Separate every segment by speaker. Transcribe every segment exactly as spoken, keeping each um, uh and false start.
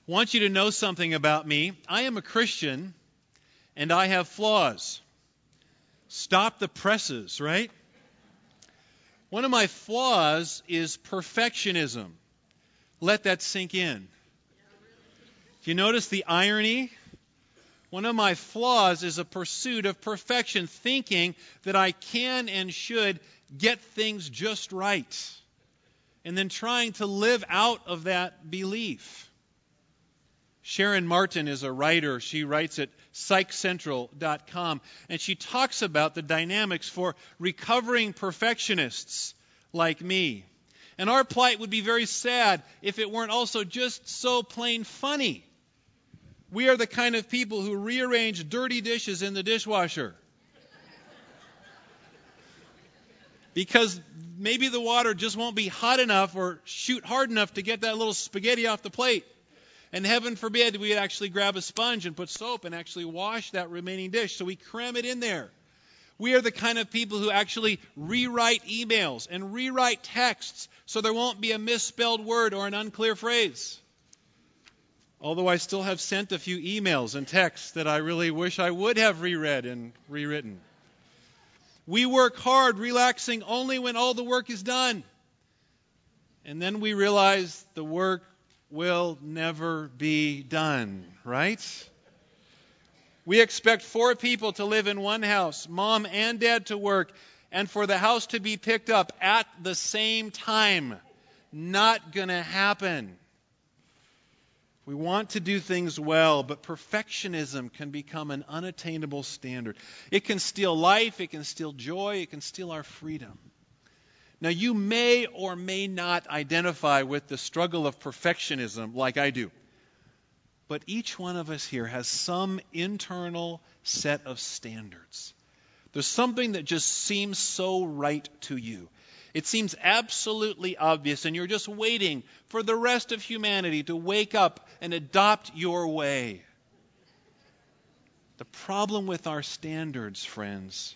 Speaker 1: I want you to know something about me. I am a Christian, and I have flaws. Stop the presses, right? One of my flaws is perfectionism. Let that sink in. Do you notice the irony? One of my flaws is a pursuit of perfection, thinking that I can and should get things just right, and then trying to live out of that belief. Sharon Martin is a writer. She writes at psych central dot com, and she talks about the dynamics for recovering perfectionists like me. And our plight would be very sad if it weren't also just so plain funny. We are the kind of people who rearrange dirty dishes in the dishwasher. Because maybe the water just won't be hot enough or shoot hard enough to get that little spaghetti off the plate. And heaven forbid we'd actually grab a sponge and put soap and actually wash that remaining dish. So we cram it in there. We are the kind of people who actually rewrite emails and rewrite texts so there won't be a misspelled word or an unclear phrase. Although I still have sent a few emails and texts that I really wish I would have reread and rewritten. We work hard, relaxing only when all the work is done. And then we realize the work will never be done, right? We expect four people to live in one house, mom and dad to work, and for the house to be picked up at the same time. Not going to happen. We want to do things well, but perfectionism can become an unattainable standard. It can steal life, it can steal joy, it can steal our freedom. Now, you may or may not identify with the struggle of perfectionism like I do. But each one of us here has some internal set of standards. There's something that just seems so right to you. It seems absolutely obvious, and you're just waiting for the rest of humanity to wake up and adopt your way. The problem with our standards, friends,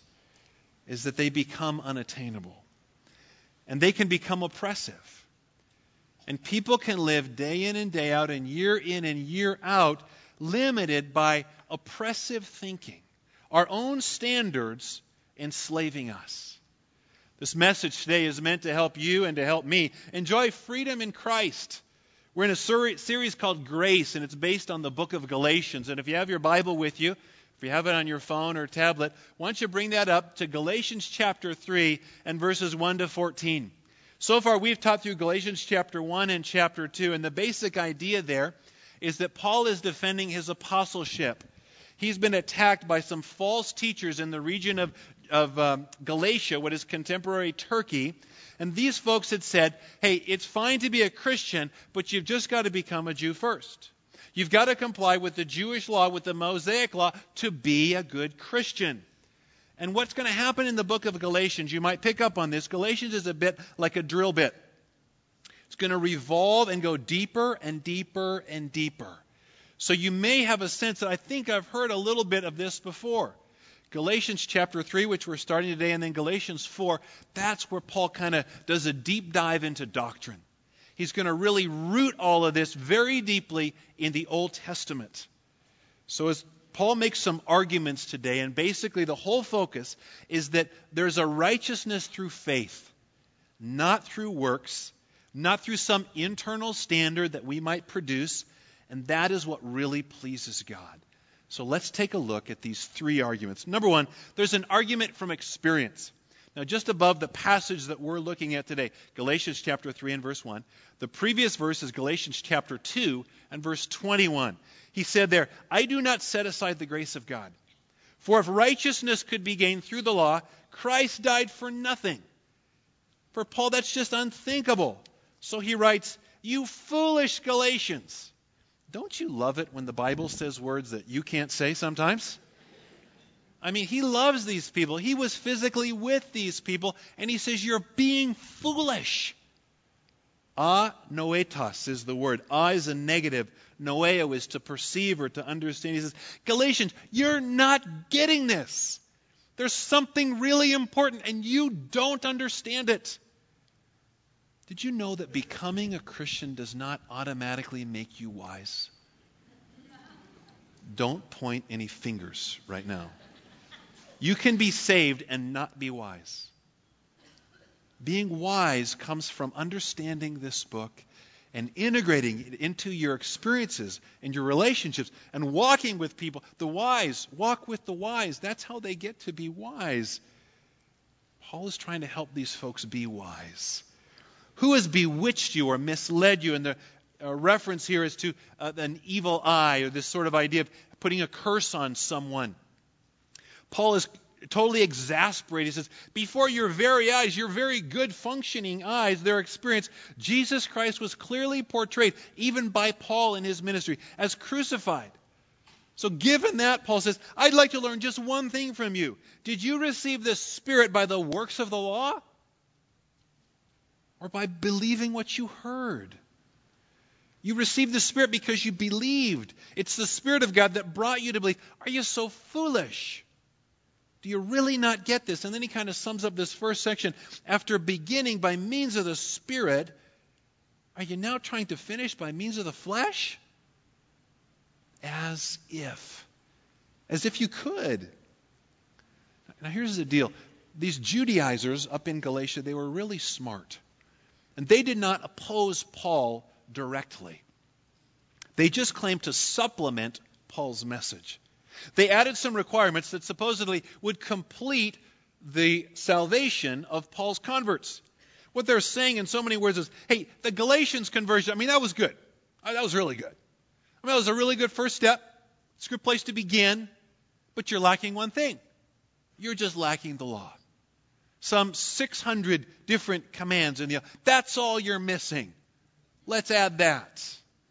Speaker 1: is that they become unattainable. And they can become oppressive. And people can live day in and day out and year in and year out limited by oppressive thinking. Our own standards enslaving us. This message today is meant to help you and to help me enjoy freedom in Christ. We're in a ser- series called Grace, and it's based on the book of Galatians. And if you have your Bible with you, if you have it on your phone or tablet, why don't you bring that up to Galatians chapter three and verses one to fourteen. So far, we've taught through Galatians chapter one and chapter two, and the basic idea there is that Paul is defending his apostleship. He's been attacked by some false teachers in the region of, of um, Galatia, what is contemporary Turkey, and these folks had said, hey, it's fine to be a Christian, but you've just got to become a Jew first. You've got to comply with the Jewish law, with the Mosaic law, to be a good Christian. And what's going to happen in the book of Galatians, you might pick up on this. Galatians is a bit like a drill bit. It's going to revolve and go deeper and deeper and deeper. So you may have a sense that I think I've heard a little bit of this before. Galatians chapter three, which we're starting today, and then Galatians four, that's where Paul kind of does a deep dive into doctrine. He's going to really root all of this very deeply in the Old Testament. So as Paul makes some arguments today, and basically the whole focus is that there's a righteousness through faith, not through works, not through some internal standard that we might produce, and that is what really pleases God. So let's take a look at these three arguments. Number one, there's an argument from experience. Now, just above the passage that we're looking at today, Galatians chapter three and verse one, the previous verse is Galatians chapter two and verse twenty-one. He said there, I do not set aside the grace of God. For if righteousness could be gained through the law, Christ died for nothing. For Paul, that's just unthinkable. So he writes, you foolish Galatians. Don't you love it when the Bible says words that you can't say sometimes? I mean, he loves these people. He was physically with these people, and he says, you're being foolish. Anoetos is the word. A is a negative. Noeo is to perceive or to understand. He says, Galatians, you're not getting this. There's something really important, and you don't understand it. Did you know that becoming a Christian does not automatically make you wise? don't point any fingers right now. You can be saved and not be wise. Being wise comes from understanding this book and integrating it into your experiences and your relationships and walking with people. The wise walk with the wise. That's how they get to be wise. Paul is trying to help these folks be wise. Who has bewitched you or misled you? And the uh, reference here is to uh, an evil eye, or this sort of idea of putting a curse on someone. Paul is totally exasperated. He says, before your very eyes, your very good functioning eyes, their experience, Jesus Christ was clearly portrayed, even by Paul in his ministry, as crucified. So given that, Paul says, I'd like to learn just one thing from you. Did you receive the Spirit by the works of the law? Or by believing what you heard? You received the Spirit because you believed. It's the Spirit of God that brought you to believe. Are you so foolish? Do you really not get this? And then he kind of sums up this first section. After beginning by means of the Spirit, are you now trying to finish by means of the flesh? As if. As if you could. Now here's the deal. These Judaizers up in Galatia, they were really smart. And they did not oppose Paul directly. They just claimed to supplement Paul's message. They added some requirements that supposedly would complete the salvation of Paul's converts. What they're saying in so many words is, hey, the Galatians conversion, I mean, that was good. That was really good. I mean, that was a really good first step. It's a good place to begin. But you're lacking one thing. You're just lacking the law. Some six hundred different commands in the law. That's all you're missing. Let's add that.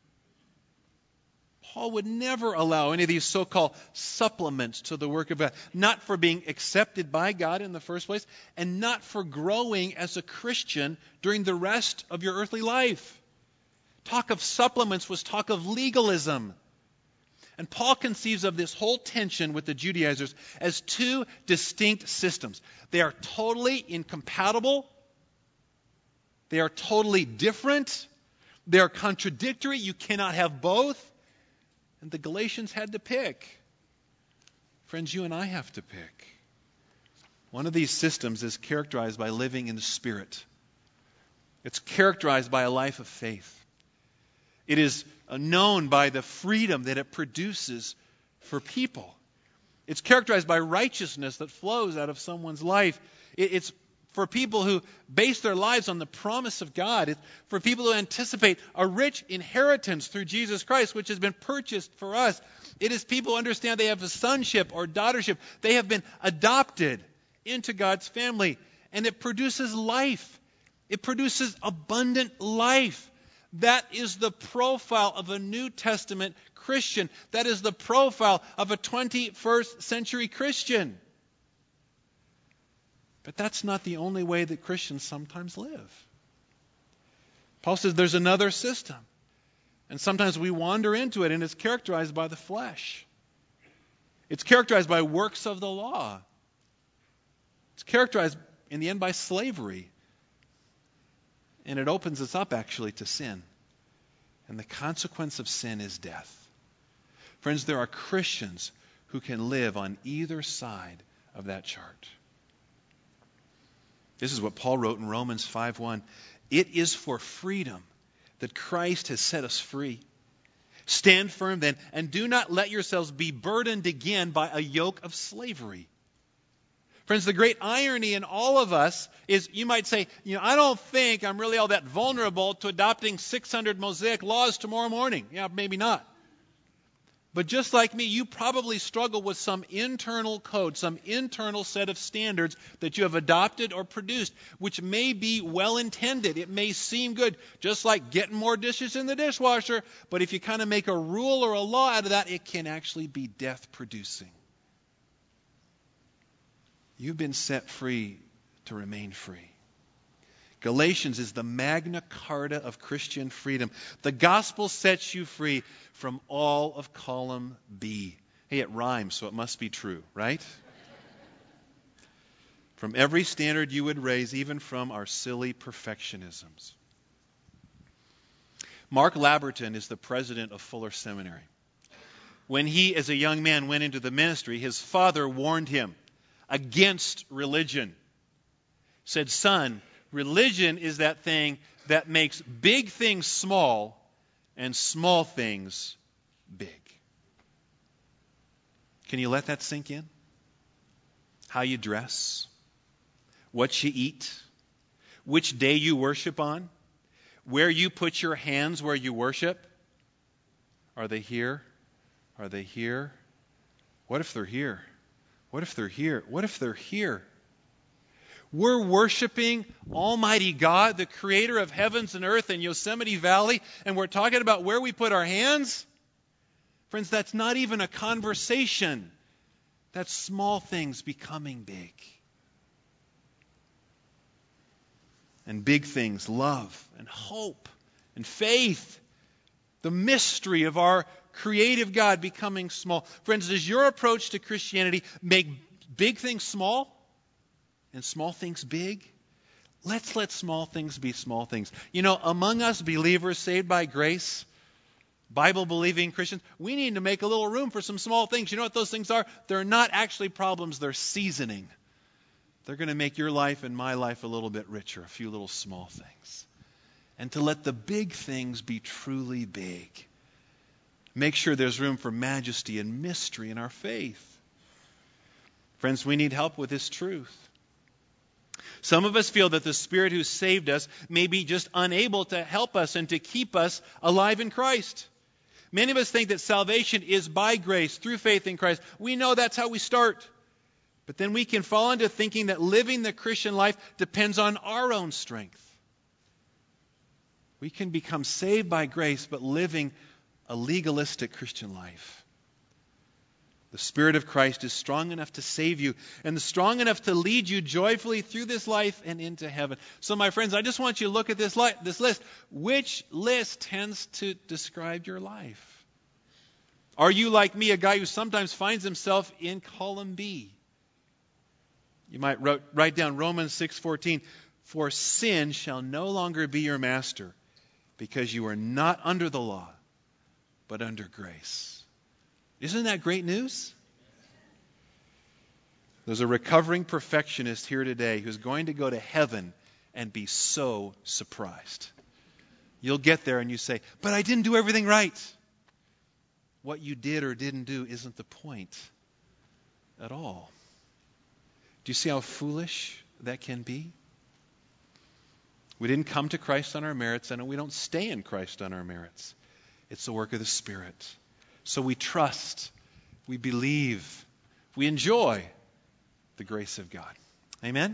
Speaker 1: Paul would never allow any of these so-called supplements to the work of God. Not for being accepted by God in the first place, and not for growing as a Christian during the rest of your earthly life. Talk of supplements was talk of legalism. And Paul conceives of this whole tension with the Judaizers as two distinct systems. They are totally incompatible. They are totally different. They are contradictory. You cannot have both. And the Galatians had to pick. Friends, you and I have to pick. One of these systems is characterized by living in the Spirit. It's characterized by a life of faith. It is known by the freedom that it produces for people. It's characterized by righteousness that flows out of someone's life. It's for people who base their lives on the promise of God. It's for people who anticipate a rich inheritance through Jesus Christ, which has been purchased for us. It is people who understand they have a sonship or daughtership. They have been adopted into God's family. And it produces life. It produces abundant life. That is the profile of a New Testament Christian. That is the profile of a twenty-first century Christian. But that's not the only way that Christians sometimes live. Paul says there's another system. And sometimes we wander into it, and it's characterized by the flesh. It's characterized by works of the law. It's characterized, in the end, by slavery. And it opens us up, actually, to sin. And the consequence of sin is death. Friends, there are Christians who can live on either side of that chart. This is what Paul wrote in Romans five one. It is for freedom that Christ has set us free. Stand firm then, and do not let yourselves be burdened again by a yoke of slavery. Friends, the great irony in all of us is, you might say, you know, I don't think I'm really all that vulnerable to adopting six hundred Mosaic laws tomorrow morning. Yeah, maybe not. But just like me, you probably struggle with some internal code, some internal set of standards that you have adopted or produced, which may be well intended. It may seem good, just like getting more dishes in the dishwasher. But if you kind of make a rule or a law out of that, it can actually be death producing. You've been set free to remain free. Galatians is the Magna Carta of Christian freedom. The gospel sets you free from all of column B. Hey, it rhymes, so it must be true, right? From every standard you would raise, even from our silly perfectionisms. Mark Labberton is the president of Fuller Seminary. When he, as a young man, went into the ministry, his father warned him against religion. Said, son, religion is that thing that makes big things small and small things big. Can you let that sink in? How you dress, what you eat, which day you worship on, where you put your hands where you worship. Are they here? Are they here? What if they're here? What if they're here? What if they're here? We're worshiping Almighty God, the creator of heavens and earth in Yosemite Valley, and we're talking about where we put our hands? Friends, that's not even a conversation. That's small things becoming big. And big things, love and hope and faith. The mystery of our creative God becoming small. Friends, does your approach to Christianity make big things small and small things big? Let's let small things be small things. You know, among us believers saved by grace, Bible-believing Christians, we need to make a little room for some small things. You know what those things are? They're not actually problems, they're seasoning. They're going to make your life and my life a little bit richer, a few little small things. And to let the big things be truly big. Make sure there's room for majesty and mystery in our faith. Friends, we need help with this truth. Some of us feel that the Spirit who saved us may be just unable to help us and to keep us alive in Christ. Many of us think that salvation is by grace, through faith in Christ. We know that's how we start. But then we can fall into thinking that living the Christian life depends on our own strength. We can become saved by grace, but living a legalistic Christian life. The Spirit of Christ is strong enough to save you and strong enough to lead you joyfully through this life and into heaven. So, my friends, I just want you to look at this, li- this list. Which list tends to describe your life? Are you like me, a guy who sometimes finds himself in column B? You might wrote, write down Romans six fourteen. For sin shall no longer be your master, because you are not under the law, but under grace. Isn't that great news? There's a recovering perfectionist here today who's going to go to heaven and be so surprised. You'll get there and you say, but I didn't do everything right. What you did or didn't do isn't the point at all. Do you see how foolish that can be? We didn't come to Christ on our merits, and we don't stay in Christ on our merits. It's the work of the Spirit. So we trust, we believe, we enjoy the grace of God. Amen?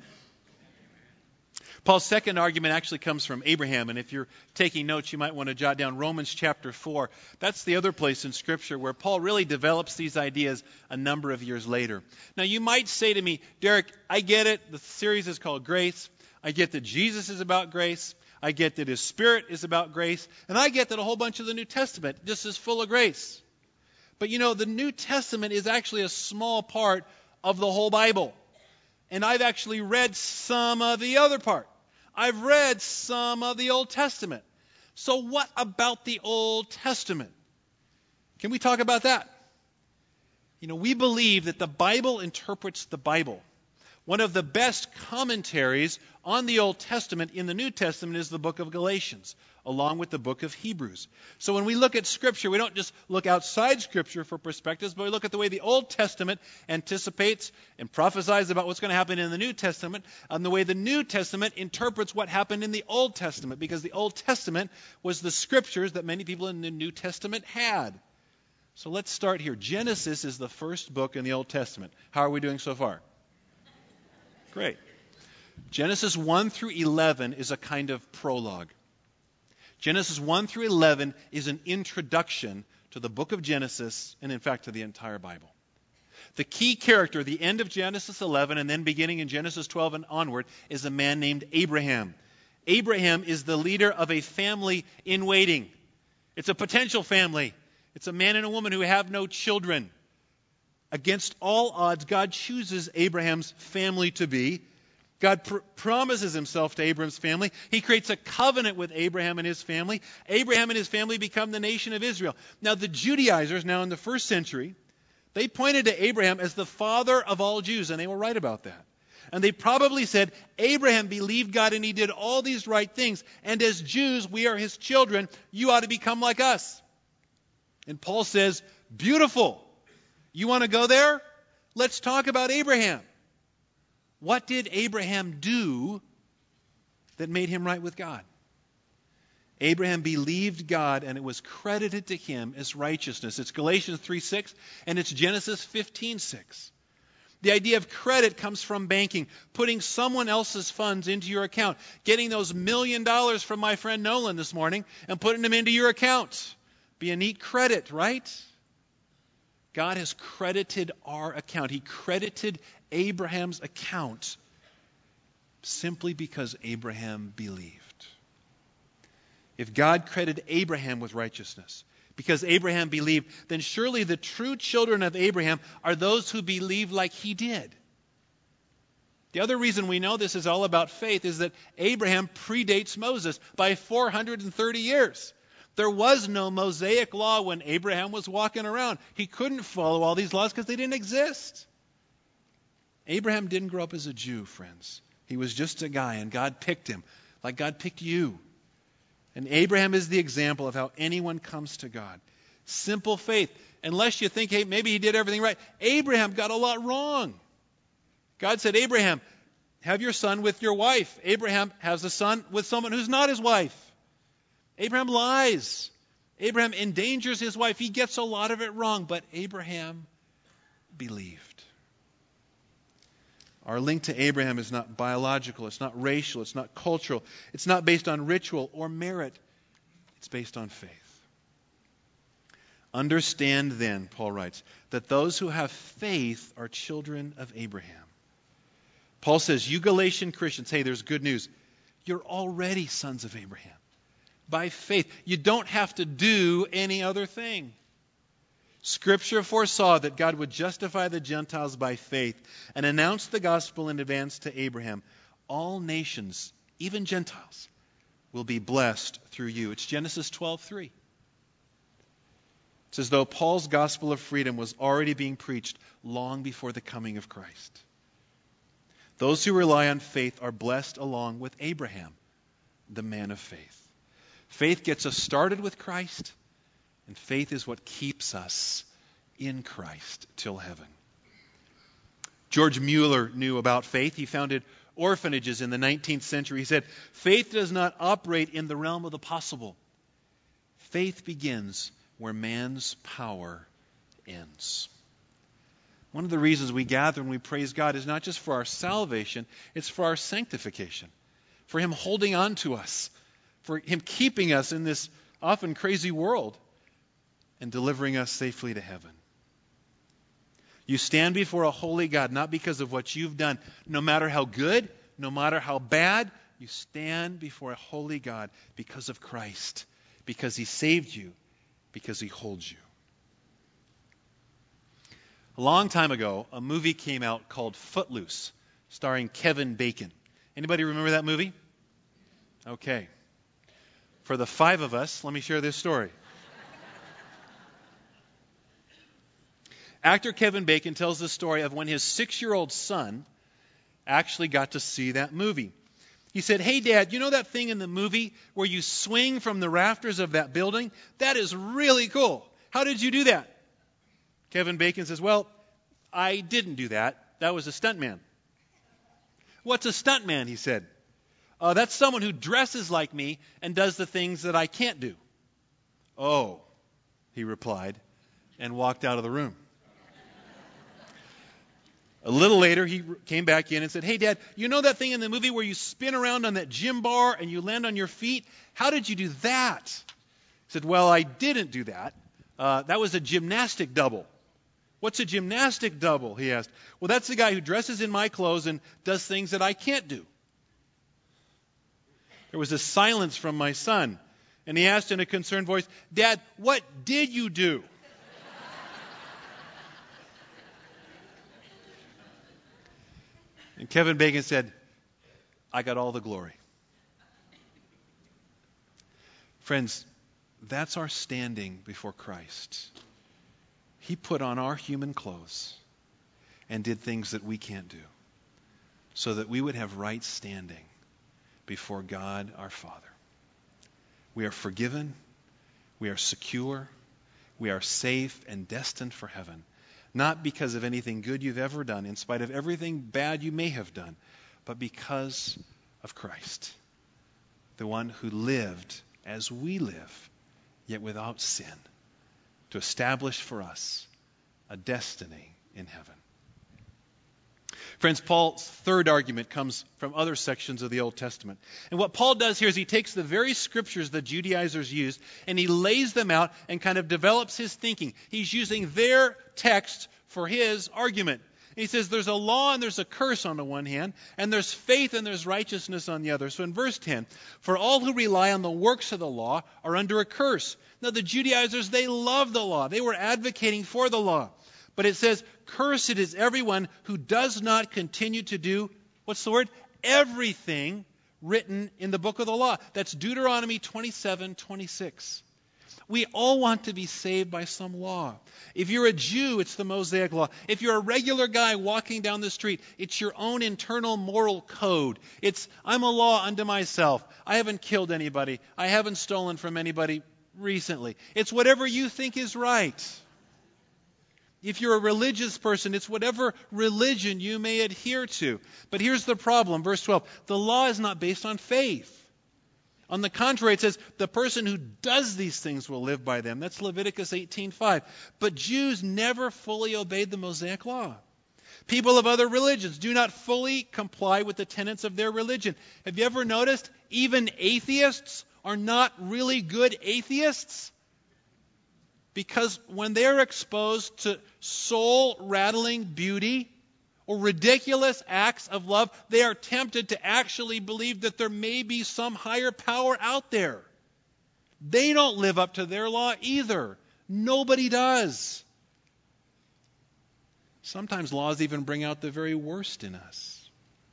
Speaker 1: Paul's second argument actually comes from Abraham, and if you're taking notes, you might want to jot down Romans chapter four. That's the other place in Scripture where Paul really develops these ideas a number of years later. Now, you might say to me, Derek, I get it. The series is called Grace. I get that Jesus is about grace. I get that His Spirit is about grace. And I get that a whole bunch of the New Testament just is full of grace. But you know, the New Testament is actually a small part of the whole Bible. And I've actually read some of the other part. I've read some of the Old Testament. So what about the Old Testament? Can we talk about that? You know, we believe that the Bible interprets the Bible. One of the best commentaries on the Old Testament in the New Testament is the book of Galatians, along with the book of Hebrews. So when we look at Scripture, we don't just look outside Scripture for perspectives, but we look at the way the Old Testament anticipates and prophesies about what's going to happen in the New Testament, and the way the New Testament interprets what happened in the Old Testament, because the Old Testament was the Scriptures that many people in the New Testament had. So let's start here. Genesis is the first book in the Old Testament. How are we doing so far? Great. Genesis one through eleven is a kind of prologue. Genesis one through eleven is an introduction to the book of Genesis, and in fact to the entire Bible. The key character, the end of Genesis eleven and then beginning in Genesis twelve and onward, is a man named Abraham. Abraham is the leader of a family in waiting. It's a potential family. It's a man and a woman who have no children. Against all odds, God chooses Abraham's family to be, God pr- promises himself to Abraham's family. He creates a covenant with Abraham and his family. Abraham and his family become the nation of Israel. Now, the Judaizers, now in the first century, they pointed to Abraham as the father of all Jews, and they were right about that. And they probably said, Abraham believed God and he did all these right things. And as Jews, we are his children. You ought to become like us. And Paul says, beautiful. You want to go there? Let's talk about Abraham. What did Abraham do that made him right with God? Abraham believed God and it was credited to him as righteousness. It's Galatians three six and it's Genesis fifteen six. The idea of credit comes from banking, putting someone else's funds into your account, getting those million dollars from my friend Nolan this morning and putting them into your account. Be a neat credit, right? God has credited our account. He credited Abraham's account simply because Abraham believed. If God credited Abraham with righteousness because Abraham believed, then surely the true children of Abraham are those who believe like he did. The other reason we know this is all about faith is that Abraham predates Moses by four hundred thirty years. There was no Mosaic law when Abraham was walking around. He couldn't follow all these laws because they didn't exist. Abraham didn't grow up as a Jew, friends. He was just a guy, and God picked him, like God picked you. And Abraham is the example of how anyone comes to God. Simple faith. Unless you think, hey, maybe he did everything right. Abraham got a lot wrong. God said, Abraham, have your son with your wife. Abraham has a son with someone who's not his wife. Abraham lies. Abraham endangers his wife. He gets a lot of it wrong, but Abraham believed. Our link to Abraham is not biological, it's not racial, it's not cultural, it's not based on ritual or merit. It's based on faith. Understand then, Paul writes, that those who have faith are children of Abraham. Paul says, you Galatian Christians, hey, there's good news. You're already sons of Abraham. By faith. You don't have to do any other thing. Scripture foresaw that God would justify the Gentiles by faith and announce the gospel in advance to Abraham. All nations, even Gentiles, will be blessed through you. It's Genesis twelve three. It's as though Paul's gospel of freedom was already being preached long before the coming of Christ. Those who rely on faith are blessed along with Abraham, the man of faith. Faith gets us started with Christ, and faith is what keeps us in Christ till heaven. George Mueller knew about faith. He founded orphanages in the nineteenth century. He said, faith does not operate in the realm of the possible. Faith begins where man's power ends. One of the reasons we gather and we praise God is not just for our salvation, it's for our sanctification, for Him holding on to us, for Him keeping us in this often crazy world and delivering us safely to heaven. You stand before a holy God not because of what you've done, no matter how good, no matter how bad. You stand before a holy God because of Christ, because He saved you, because He holds you. A long time ago, a movie came out called Footloose, starring Kevin Bacon. Anybody remember that movie? Okay. For the five of us, let me share this story. Actor Kevin Bacon tells the story of when his six-year-old son actually got to see that movie. He said, hey, Dad, you know that thing in the movie where you swing from the rafters of that building? That is really cool. How did you do that? Kevin Bacon says, well, I didn't do that. That was a stuntman. What's a stuntman? He said. Uh, that's someone who dresses like me and does the things that I can't do. Oh, he replied, and walked out of the room. A little later, he came back in and said, hey, Dad, you know that thing in the movie where you spin around on that gym bar and you land on your feet? How did you do that? He said, well, I didn't do that. Uh, that was a gymnastic double. What's a gymnastic double? He asked. Well, that's the guy who dresses in my clothes and does things that I can't do. There was a silence from my son, and he asked in a concerned voice, Dad, what did you do? And Kevin Bacon said, I got all the glory. Friends, that's our standing before Christ. He put on our human clothes and did things that we can't do so that we would have right standing before God our Father. We are forgiven. We are secure. We are safe and destined for heaven. Not because of anything good you've ever done, in spite of everything bad you may have done, but because of Christ, the one who lived as we live, yet without sin, to establish for us a destiny in heaven. Friends, Paul's third argument comes from other sections of the Old Testament. And what Paul does here is he takes the very scriptures the Judaizers used and he lays them out and kind of develops his thinking. He's using their text for his argument. And he says there's a law and there's a curse on the one hand, and there's faith and there's righteousness on the other. So in verse ten, for all who rely on the works of the law are under a curse. Now the Judaizers, they love the law. They were advocating for the law. But it says, cursed is everyone who does not continue to do, what's the word? Everything written in the book of the law. That's Deuteronomy twenty-seven twenty-six. We all want to be saved by some law. If you're a Jew, it's the Mosaic law. If you're a regular guy walking down the street, it's your own internal moral code. It's, I'm a law unto myself. I haven't killed anybody. I haven't stolen from anybody recently. It's whatever you think is right. If you're a religious person, it's whatever religion you may adhere to. But here's the problem, verse twelve. The law is not based on faith. On the contrary, it says, the person who does these things will live by them. That's Leviticus eighteen five. But Jews never fully obeyed the Mosaic law. People of other religions do not fully comply with the tenets of their religion. Have you ever noticed even atheists are not really good atheists? Because when they're exposed to soul-rattling beauty or ridiculous acts of love, they are tempted to actually believe that there may be some higher power out there. They don't live up to their law either. Nobody does. Sometimes laws even bring out the very worst in us.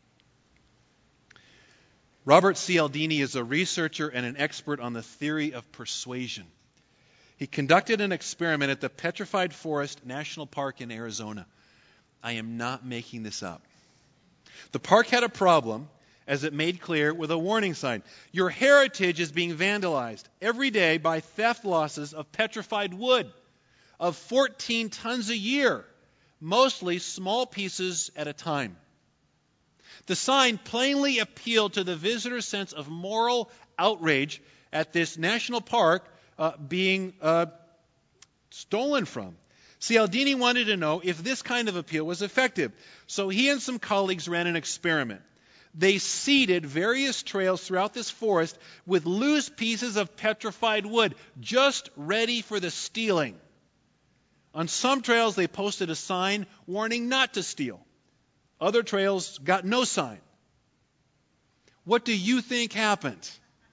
Speaker 1: Robert Cialdini is a researcher and an expert on the theory of persuasion. He conducted an experiment at the Petrified Forest National Park in Arizona. I am not making this up. The park had a problem, as it made clear, with a warning sign. Your heritage is being vandalized every day by theft losses of petrified wood of fourteen tons a year, mostly small pieces at a time. The sign plainly appealed to the visitor's sense of moral outrage at this national park Uh, being uh, stolen from. Cialdini wanted to know if this kind of appeal was effective. So he and some colleagues ran an experiment. They seeded various trails throughout this forest with loose pieces of petrified wood, just ready for the stealing. On some trails, they posted a sign warning not to steal. Other trails got no sign. What do you think happened?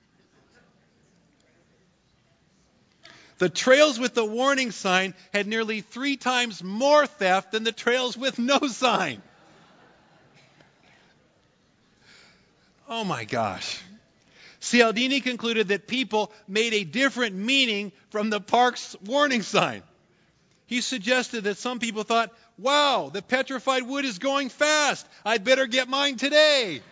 Speaker 1: The trails with the warning sign had nearly three times more theft than the trails with no sign. Oh my gosh. Cialdini concluded that people made a different meaning from the park's warning sign. He suggested that some people thought, wow, the petrified wood is going fast. I'd better get mine today.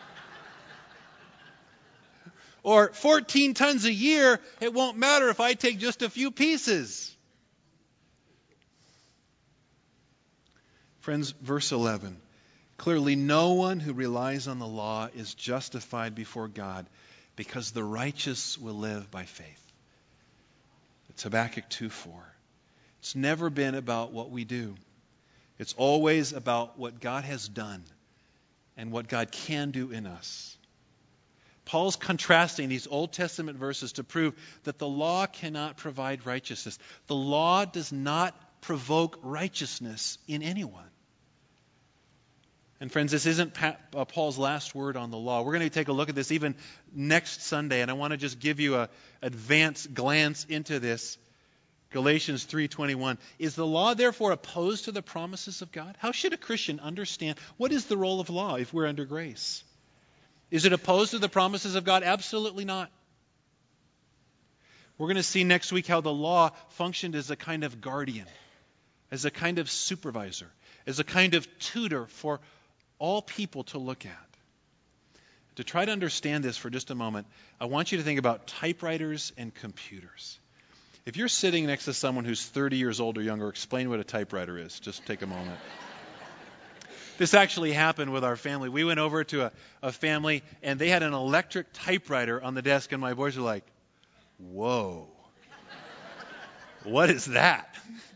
Speaker 1: Or fourteen tons a year, it won't matter if I take just a few pieces. Friends, verse eleven. Clearly, no one who relies on the law is justified before God, because the righteous will live by faith. It's Habakkuk two four. It's never been about what we do. It's always about what God has done and what God can do in us. Paul's contrasting these Old Testament verses to prove that the law cannot provide righteousness. The law does not provoke righteousness in anyone. And friends, this isn't Paul's last word on the law. We're going to take a look at this even next Sunday, and I want to just give you an advanced glance into this. Galatians three twenty-one. Is the law therefore opposed to the promises of God? How should a Christian understand what is the role of law if we're under grace? Is it opposed to the promises of God? Absolutely not. We're going to see next week how the law functioned as a kind of guardian, as a kind of supervisor, as a kind of tutor for all people to look at. To try to understand this for just a moment, I want you to think about typewriters and computers. If you're sitting next to someone who's thirty years old or younger, explain what a typewriter is. Just take a moment. This actually happened with our family. We went over to a, a family, and they had an electric typewriter on the desk, and my boys were like, whoa, what is that?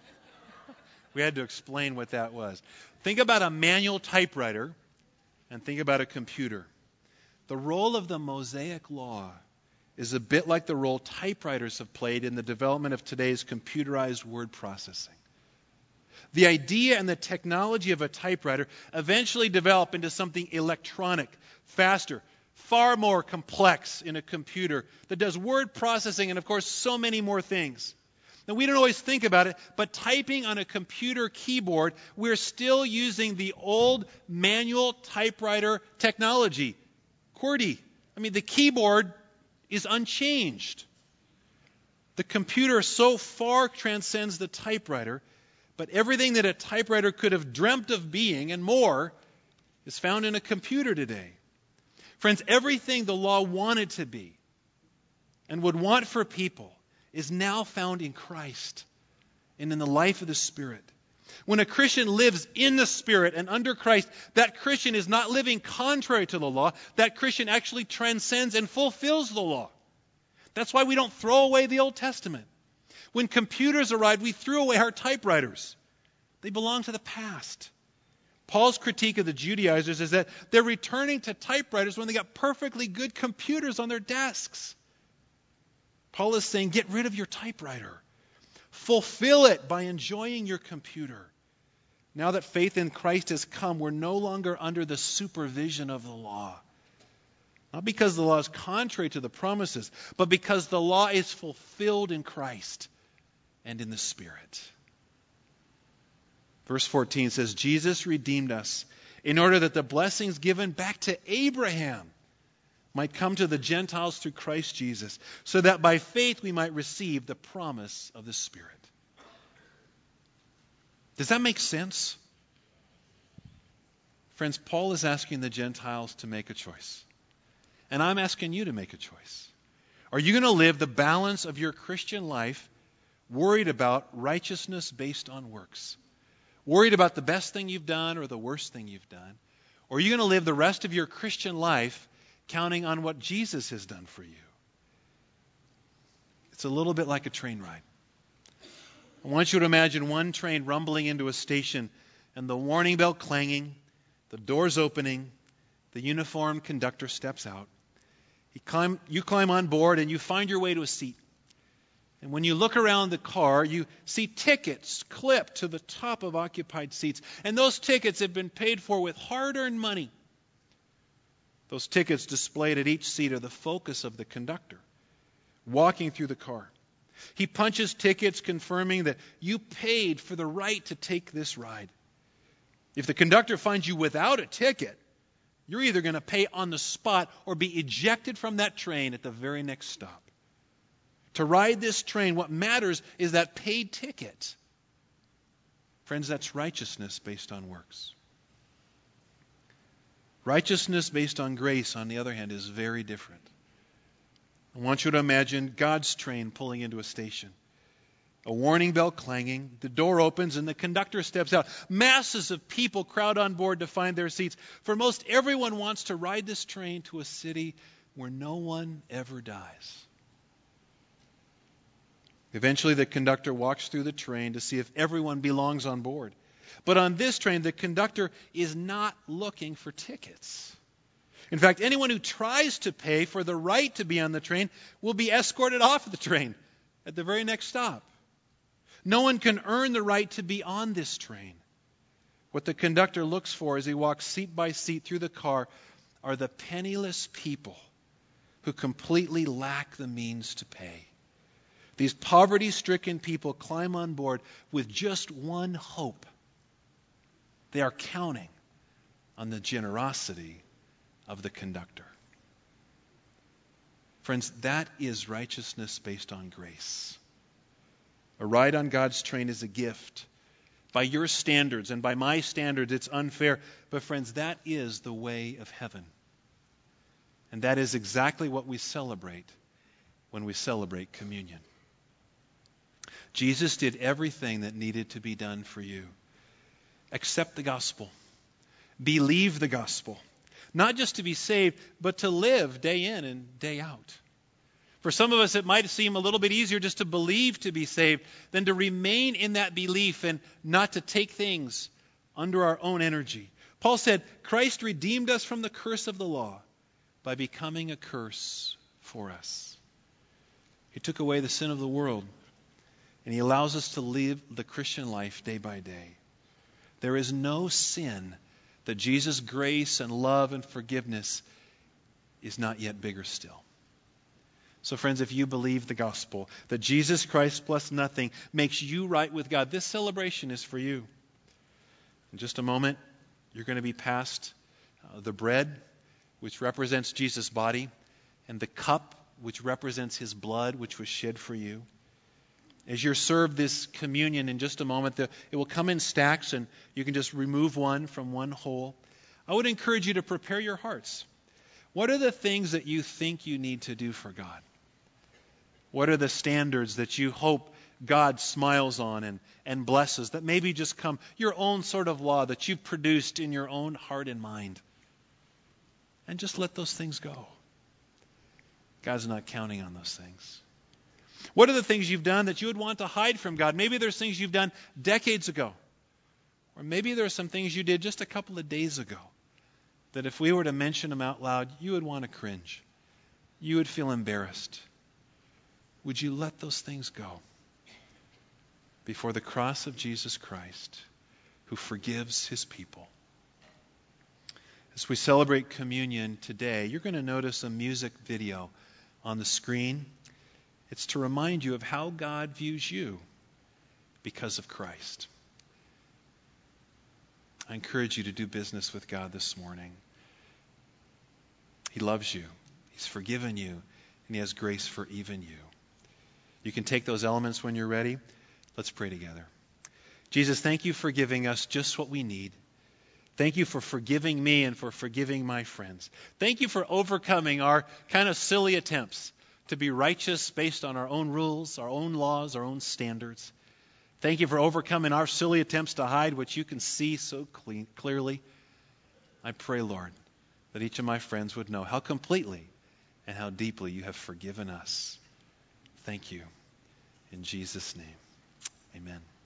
Speaker 1: We had to explain what that was. Think about a manual typewriter, and think about a computer. The role of the Mosaic Law is a bit like the role typewriters have played in the development of today's computerized word processing. The idea and the technology of a typewriter eventually develop into something electronic, faster, far more complex in a computer that does word processing and, of course, so many more things. Now, we don't always think about it, but typing on a computer keyboard, we're still using the old manual typewriter technology. QWERTY. I mean, the keyboard is unchanged. The computer so far transcends the typewriter, but everything that a typewriter could have dreamt of being and more is found in a computer today. Friends, everything the law wanted to be and would want for people is now found in Christ and in the life of the Spirit. When a Christian lives in the Spirit and under Christ, that Christian is not living contrary to the law. That Christian actually transcends and fulfills the law. That's why we don't throw away the Old Testament. When computers arrived, we threw away our typewriters. They belong to the past. Paul's critique of the Judaizers is that they're returning to typewriters when they got perfectly good computers on their desks. Paul is saying, get rid of your typewriter. Fulfill it by enjoying your computer. Now that faith in Christ has come, we're no longer under the supervision of the law. Not because the law is contrary to the promises, but because the law is fulfilled in Christ and in the Spirit. Verse fourteen says, Jesus redeemed us in order that the blessings given back to Abraham might come to the Gentiles through Christ Jesus, so that by faith we might receive the promise of the Spirit. Does that make sense? Friends, Paul is asking the Gentiles to make a choice. And I'm asking you to make a choice. Are you going to live the balance of your Christian life worried about righteousness based on works? Worried about the best thing you've done or the worst thing you've done? Or are you going to live the rest of your Christian life counting on what Jesus has done for you? It's a little bit like a train ride. I want you to imagine one train rumbling into a station and the warning bell clanging, the doors opening, the uniformed conductor steps out. He climb, you climb on board and you find your way to a seat. And when you look around the car, you see tickets clipped to the top of occupied seats. And those tickets have been paid for with hard-earned money. Those tickets displayed at each seat are the focus of the conductor, walking through the car. He punches tickets confirming that you paid for the right to take this ride. If the conductor finds you without a ticket, you're either going to pay on the spot or be ejected from that train at the very next stop. To ride this train, what matters is that paid ticket. Friends, that's righteousness based on works. Righteousness based on grace, on the other hand, is very different. I want you to imagine God's train pulling into a station. A warning bell clanging, the door opens and the conductor steps out. Masses of people crowd on board to find their seats. For most everyone wants to ride this train to a city where no one ever dies. Eventually the conductor walks through the train to see if everyone belongs on board. But on this train, the conductor is not looking for tickets. In fact, anyone who tries to pay for the right to be on the train will be escorted off the train at the very next stop. No one can earn the right to be on this train. What the conductor looks for as he walks seat by seat through the car are the penniless people who completely lack the means to pay. These poverty-stricken people climb on board with just one hope. They are counting on the generosity of the conductor. Friends, that is righteousness based on grace. A ride on God's train is a gift. By your standards and by my standards, it's unfair. But friends, that is the way of heaven. And that is exactly what we celebrate when we celebrate communion. Jesus did everything that needed to be done for you. Accept the gospel. Believe the gospel. Not just to be saved, but to live day in and day out. For some of us, it might seem a little bit easier just to believe to be saved than to remain in that belief and not to take things under our own energy. Paul said, Christ redeemed us from the curse of the law by becoming a curse for us. He took away the sin of the world, and He allows us to live the Christian life day by day. There is no sin that Jesus' grace and love and forgiveness is not yet bigger still. So friends, if you believe the gospel, that Jesus Christ plus nothing makes you right with God, this celebration is for you. In just a moment, you're going to be passed uh, the bread, which represents Jesus' body, and the cup, which represents His blood, which was shed for you. As you're served this communion in just a moment, the, it will come in stacks, and you can just remove one from one whole. I would encourage you to prepare your hearts. What are the things that you think you need to do for God? What are the standards that you hope God smiles on and, and blesses that maybe just come your own sort of law that you've produced in your own heart and mind? And just let those things go. God's not counting on those things. What are the things you've done that you would want to hide from God? Maybe there's things you've done decades ago. Or maybe there are some things you did just a couple of days ago that if we were to mention them out loud, you would want to cringe. You would feel embarrassed. Would you let those things go before the cross of Jesus Christ, who forgives His people? As we celebrate communion today, you're going to notice a music video on the screen. It's to remind you of how God views you because of Christ. I encourage you to do business with God this morning. He loves you. He's forgiven you. And He has grace for even you. You can take those elements when you're ready. Let's pray together. Jesus, thank you for giving us just what we need. Thank you for forgiving me and for forgiving my friends. Thank you for overcoming our kind of silly attempts to be righteous based on our own rules, our own laws, our own standards. Thank you for overcoming our silly attempts to hide what you can see so clean, clearly. I pray, Lord, that each of my friends would know how completely and how deeply you have forgiven us. Thank you. In Jesus' name, amen.